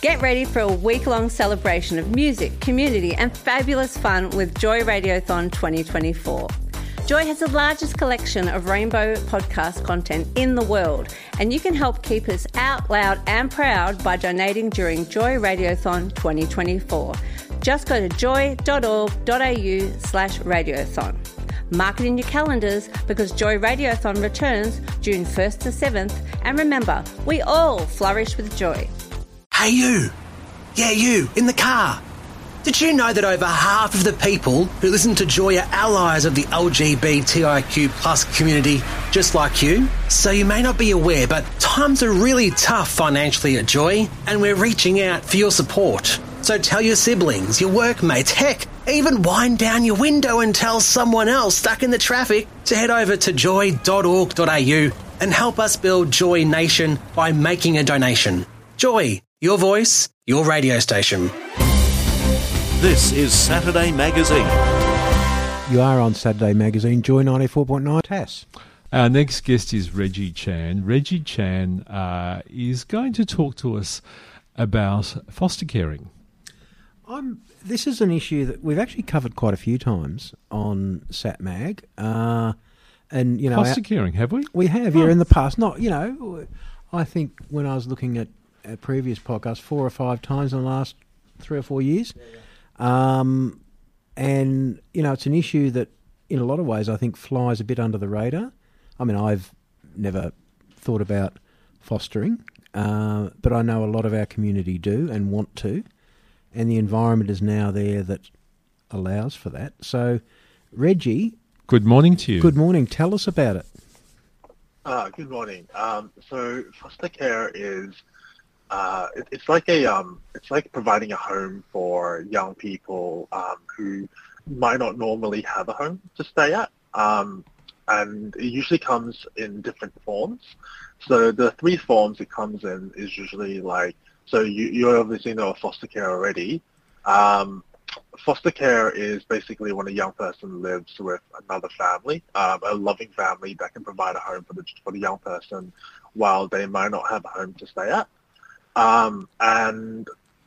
Get ready for a week-long celebration of music, community and fabulous fun with Joy Radiothon 2024. Joy has the largest collection of rainbow podcast content in the world, and you can help keep us out loud and proud by donating during Joy Radiothon 2024. Just go to joy.org.au/radiothon. Mark it in your calendars because Joy Radiothon returns June 1st to 7th, and remember, we all flourish with joy. Hey you! Yeah, you, in the car! Did you know that over half of the people who listen to Joy are allies of the LGBTIQ plus community just like you? So you may not be aware, but times are really tough financially at Joy, and we're reaching out for your support. So tell your siblings, your workmates, heck, even wind down your window and tell someone else stuck in the traffic to head over to joy.org.au and help us build Joy Nation by making a donation. Joy, your voice, your radio station. This is Saturday Magazine. You are on Saturday Magazine, Joy 94.9 TAS. Our next guest is Reggie Chan. Reggie Chan is going to talk to us about foster caring. This is an issue that we've actually covered quite a few times on Sat Mag. And foster caring, have we? We have, in the past. Not, I think when I was looking at a previous podcast 4 or 5 times in the last 3 or 4 years. And, it's an issue that in a lot of ways I think flies a bit under the radar. I mean, I've never thought about fostering, but I know a lot of our community do and want to, and the environment is now there that allows for that. So, Reggie... Good morning to you. Good morning. Tell us about it. Good morning. So foster care is... it's like providing a home for young people who might not normally have a home to stay at, and it usually comes in different forms. So the 3 forms it comes in is usually you obviously know of foster care already. Foster care is basically when a young person lives with another family, a loving family that can provide a home for the young person while they might not have a home to stay at. And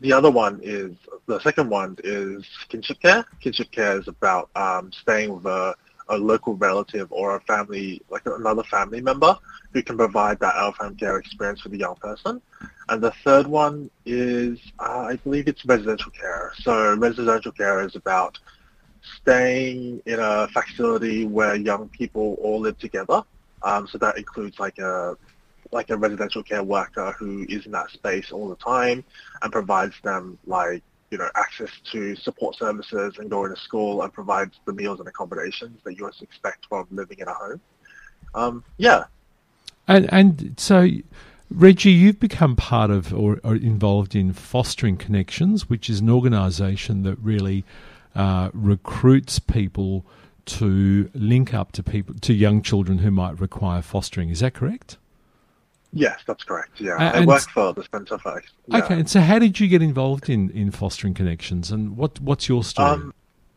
the second one is kinship care. Kinship care is about staying with a local relative or a family, like another family member who can provide that out-of-home care experience for the young person. And the third one is, I believe it's residential care. So residential care is about staying in a facility where young people all live together. So that includes like a residential care worker who is in that space all the time and provides them access to support services and going to school and provides the meals and accommodations that you expect from living in a home. And so, Reggie, you've become part of or involved in Fostering Connections, which is an organisation that really recruits people to link up to young children who might require fostering. Is that correct? Yes, that's correct. Yeah, I work for the Centre for... Yeah. Okay, and so how did you get involved in Fostering Connections, and what's your story?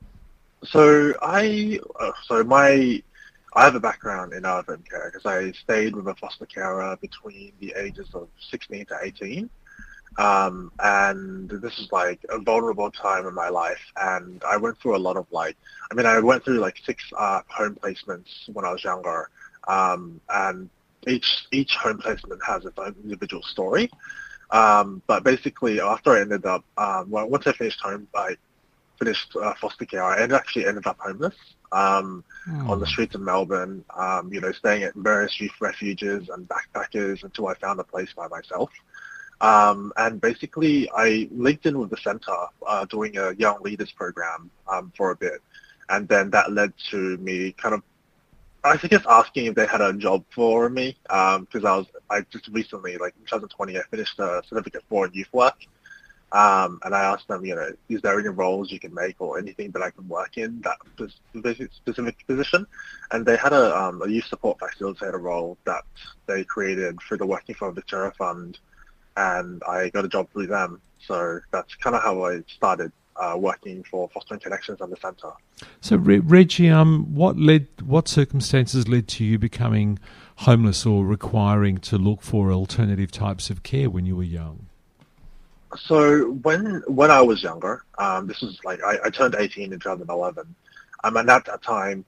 I have a background in out-of-home care because I stayed with a foster carer between the ages of 16 to 18, and this is like a vulnerable time in my life, and I went through a lot of I went through 6 home placements when I was younger, and each home placement has its own individual story. But basically, after I ended up, once I finished foster care, I ended up homeless on the streets of Melbourne, staying at various youth refuges and backpackers until I found a place by myself. And basically, I linked in with the centre doing a Young Leaders program for a bit. And then that led to me asking if they had a job for me, because I just recently, in 2020, I finished a Certificate 4 in youth work, and I asked them, is there any roles you can make or anything that I can work in that specific position? And they had a youth support facilitator role that they created through the Working for Victoria Fund, and I got a job through them. So that's kind of how I started working for Fostering Connections and the centre. So, Reggie, what circumstances led to you becoming homeless or requiring to look for alternative types of care when you were young? So when I was younger, this was like I turned 18 in 2011, and at that time,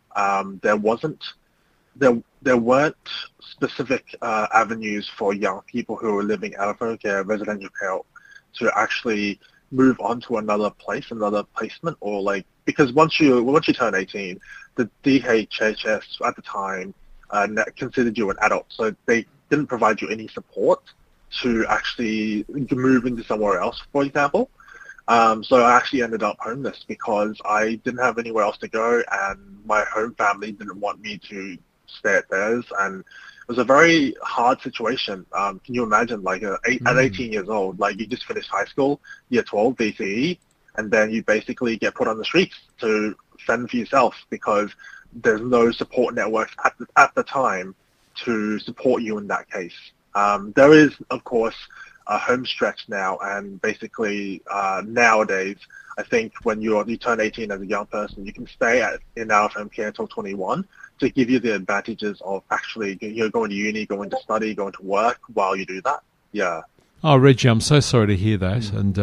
there weren't specific avenues for young people who were living out of home care, residential care, to actually move on to another place, another placement, or like, because once you turn 18, the DHHS at the time considered you an adult, so they didn't provide you any support to actually move into somewhere else, for example. So I actually ended up homeless because I didn't have anywhere else to go, and my home family didn't want me to stay at theirs, and it was a very hard situation. Can you imagine, like at 18 years old, like you just finished high school, year 12, BCE, and then you basically get put on the streets to fend for yourself because there's no support networks at the time to support you in that case. There is, of course, a home stretch now, and basically nowadays, I think when you turn 18 as a young person, you can stay in out-of-home care until 21 to give you the advantages of actually going to uni, going to study, going to work while you do that. Yeah. Oh, Reggie, I'm so sorry to hear that, and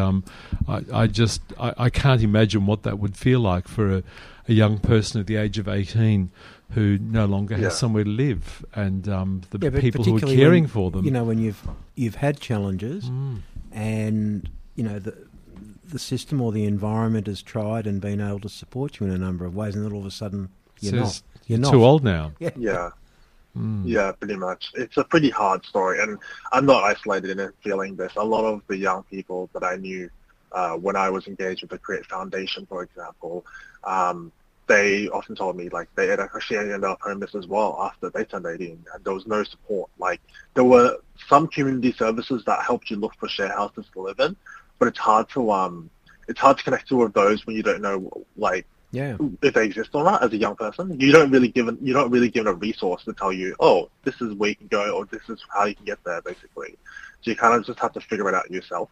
I can't imagine what that would feel like for a young person at the age of 18 who no longer has somewhere to live, and the people who are caring for them. You know, when you've had challenges, and you know the system or the environment has tried and been able to support you in a number of ways, and then all of a sudden you're not too old now. Yeah. Yeah, pretty much. It's a pretty hard story, and I'm not isolated in it feeling this. A lot of the young people that I knew when I was engaged with the Create Foundation, for example, they often told me like they had actually ended up homeless as well after they turned 18, and there was no support. Like there were some community services that helped you look for share houses to live in, but it's hard to connect to those when you don't know like if they exist or not as a young person. You're not really given a resource to tell you, oh, this is where you can go, or this is how you can get there, basically. So you kind of just have to figure it out yourself.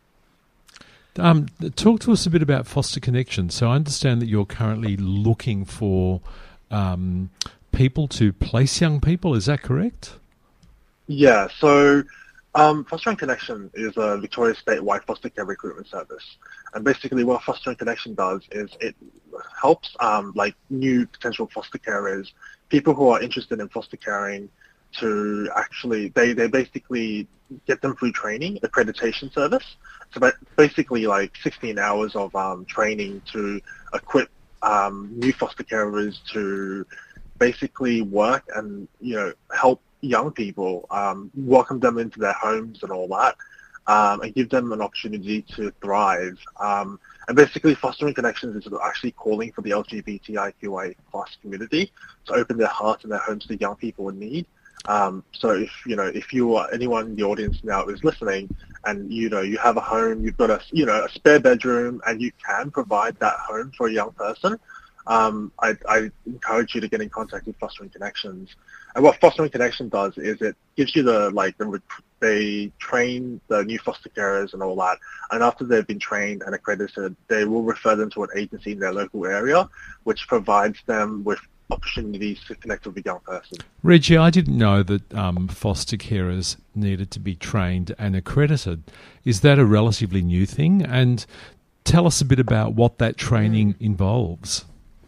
Talk to us a bit about Foster Connection. So I understand that you're currently looking for people to place young people. Is that correct? Yeah. So Fostering Connection is a Victoria statewide foster care recruitment service. And basically what Fostering Connection does is it helps like new potential foster carers, people who are interested in foster caring, to actually, they basically get them through training, accreditation service. So basically like 16 hours of training to equip new foster carers to basically work and, help young people, welcome them into their homes and all that, and give them an opportunity to thrive. And basically Fostering Connections is actually calling for the LGBTIQA+ community to open their hearts and their homes to young people in need. So if you are anyone in the audience now is listening and you have a home, you've got a spare bedroom, and you can provide that home for a young person, I encourage you to get in contact with Fostering Connections. And what Fostering Connection does is it gives you they train the new foster carers and all that, and after they've been trained and accredited, they will refer them to an agency in their local area, which provides them with opportunities to connect with a young person. Reggie, I didn't know that foster carers needed to be trained and accredited. Is that a relatively new thing? And tell us a bit about what that training involves.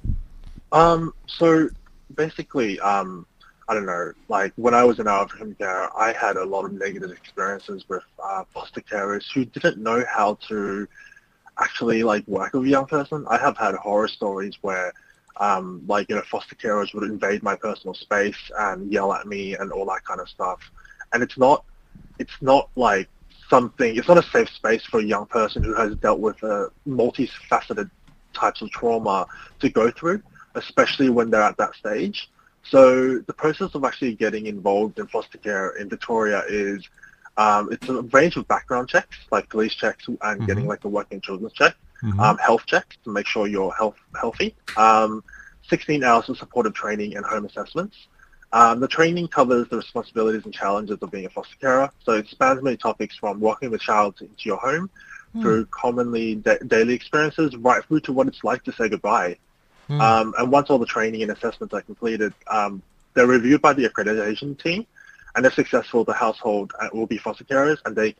So basically, I don't know, like when I was in out-of-home care, I had a lot of negative experiences with foster carers who didn't know how to actually work with a young person. I have had horror stories where foster carers would invade my personal space and yell at me and all that kind of stuff. And it's not like something, it's not a safe space for a young person who has dealt with multifaceted types of trauma to go through, especially when they're at that stage. So the process of actually getting involved in foster care in Victoria is it's a range of background checks, like police checks and getting a working children's check, health checks to make sure you're healthy, 16 hours of supportive training and home assessments. The training covers the responsibilities and challenges of being a foster carer. So it spans many topics from welcoming the child into your home through commonly daily experiences right through to what it's like to say goodbye. And once all the training and assessments are completed, they're reviewed by the accreditation team, and if successful, the household will be foster carers, and they can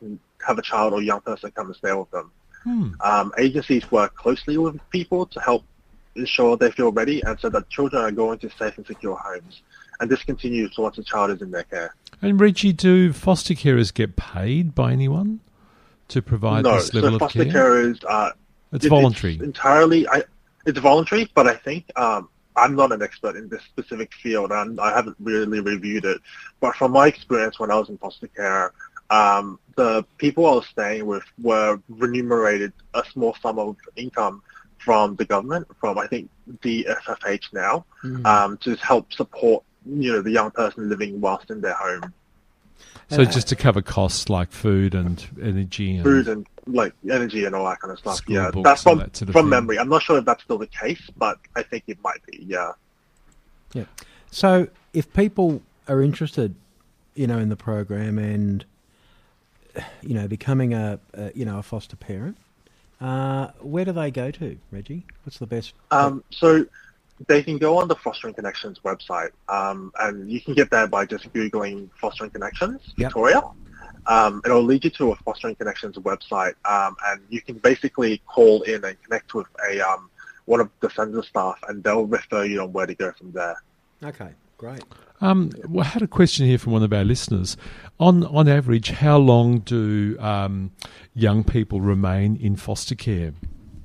have a child or young person come and stay with them. Agencies work closely with people to help ensure they feel ready and so that children are going to safe and secure homes. And this continues once the child is in their care. And Reggie, do foster carers get paid by anyone to provide this level of care? No, so foster carers... it's voluntary. It's voluntary, but I think I'm not an expert in this specific field, and I haven't really reviewed it. But from my experience when I was in foster care, the people I was staying with were remunerated a small sum of income from the government, from I think the SFH now, to help support the young person living whilst in their home. So just to cover costs like food and energy and energy and all that kind of stuff. Yeah, books, that's and that sort of from thing. memory. I'm not sure if that's still the case, but I think it might be. Yeah. Yeah. So if people are interested, in the program and becoming a foster parent, where do they go to, Reggie? What's the best? So they can go on the Fostering Connections website, and you can get there by just Googling Fostering Connections, Victoria. It'll lead you to a Fostering Connections website, and you can basically call in and connect with one of the centre staff, and they'll refer you on where to go from there. Okay, great. I had a question here from one of our listeners. On average, how long do young people remain in foster care?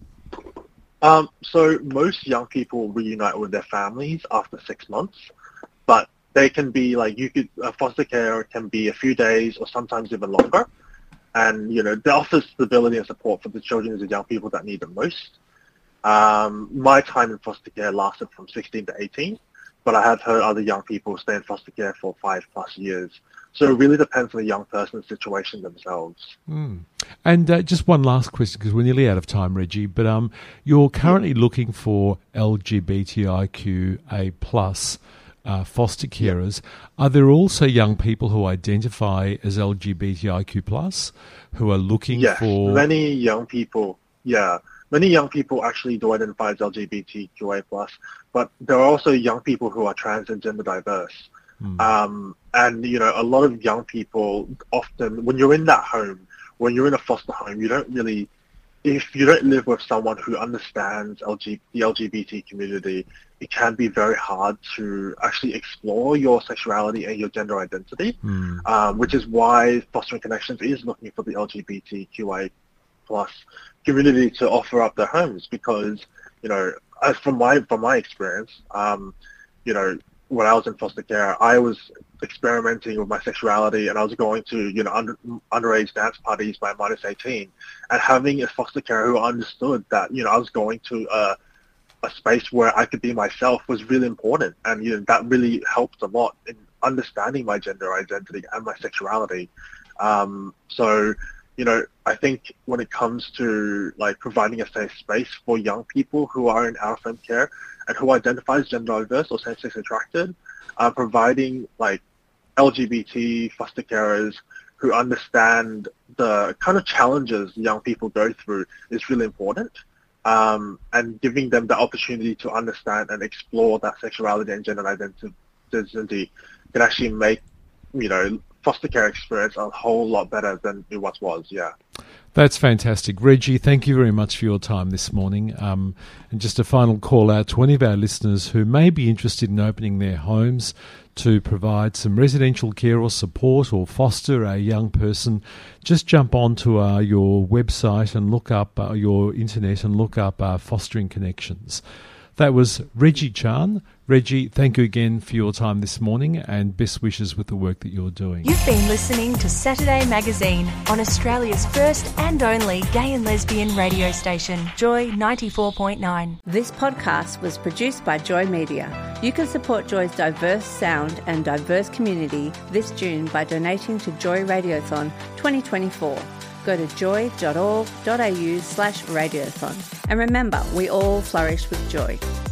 So most young people reunite with their families after 6 months, but they can be foster care can be a few days or sometimes even longer. And, they offer stability and support for the children and the young people that need it most. My time in foster care lasted from 16 to 18, but I have heard other young people stay in foster care for 5+ years. So it really depends on the young person's situation themselves. And just one last question, because we're nearly out of time, Reggie, but you're currently looking for LGBTIQA+ foster carers. Are there also young people who identify as LGBTIQ+ who are looking for... Many young people actually do identify as LGBTQA+, but there are also young people who are trans and gender diverse. And, a lot of young people often, when you're in that home, when you're in a foster home, if you don't live with someone who understands the LGBT community, it can be very hard to actually explore your sexuality and your gender identity, which is why Fostering Connections is looking for the LGBTQA+ community to offer up their homes, because, from my experience, when I was in foster care, I was experimenting with my sexuality, and I was going to, underage dance parties by -18, and having a foster carer who understood that, I was going to a space where I could be myself was really important, and that really helped a lot in understanding my gender identity and my sexuality. So, I think when it comes to providing a safe space for young people who are in out-of-home care and who identify as gender diverse or same-sex attracted, providing LGBT foster carers who understand the kind of challenges young people go through is really important. And giving them the opportunity to understand and explore that sexuality and gender identity can actually make, foster care experience a whole lot better than it once was, That's fantastic. Reggie, thank you very much for your time this morning. And just a final call out to any of our listeners who may be interested in opening their homes to provide some residential care or support or foster a young person. Just jump onto your website and look up your internet and look up Fostering Connections. That was Reggie Chan. Reggie, thank you again for your time this morning and best wishes with the work that you're doing. You've been listening to Saturday Magazine on Australia's first and only gay and lesbian radio station, Joy 94.9. This podcast was produced by Joy Media. You can support Joy's diverse sound and diverse community this June by donating to Joy Radiothon 2024. Go to joy.org.au/radiothon. And remember, we all flourish with joy.